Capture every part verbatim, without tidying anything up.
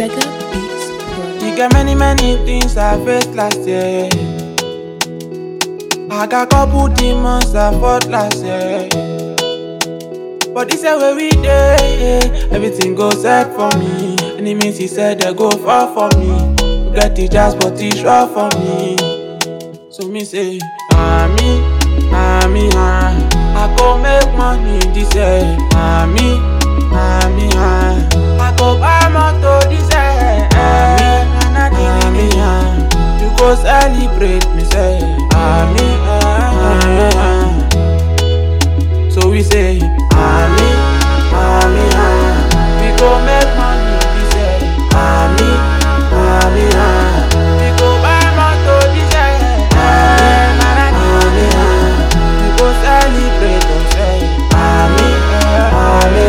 Sega Beats Pro. You get many, many things I faced last year. I got couple demons I fought last year. But this year where we dey, everything goes set for me. Enemies he said they go far for me. Get the jazz but it's rough for me. So me say, Ami, Ami, ah, I go make money this year. Ami, Ami, ah, I go buy motor this year. Ami, Ami, ah, you go celebrate me say. Ami, Ami, ah. So we say, Ami, Ami, ah, we go make money this year. Ami, Ami, ah, we go buy motor this year. Ami, ah, we go celebrate us say. Ami, Ami,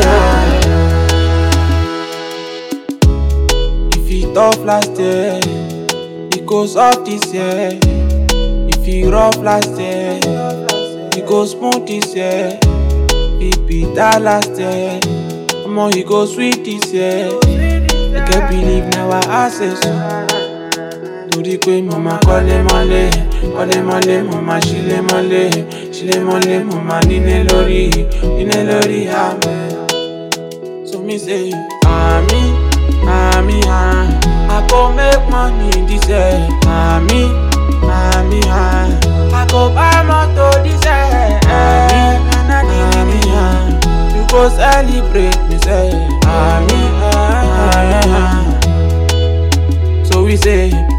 ah. If it tough last year, it goes up this year. If it rough last year, it goes smooth this year. It bitter last year, omo he go sweet this year. I can't believe now I access you. Torí pé mo ma kọ́lé mọ́lé, kọ́lé mọ́lé, mo ma ṣílé mọ́lé, ṣílé mọ́lé, mo ma nílé lórí, nílé lórí àmẹ́. So me say, Ami, Ami, ah, I go make money this year. Ami, Ami, ah, I go buy motor this year. Ami, Ami, ah, you go celebrate me say. Ami, Ami, ah. So we say,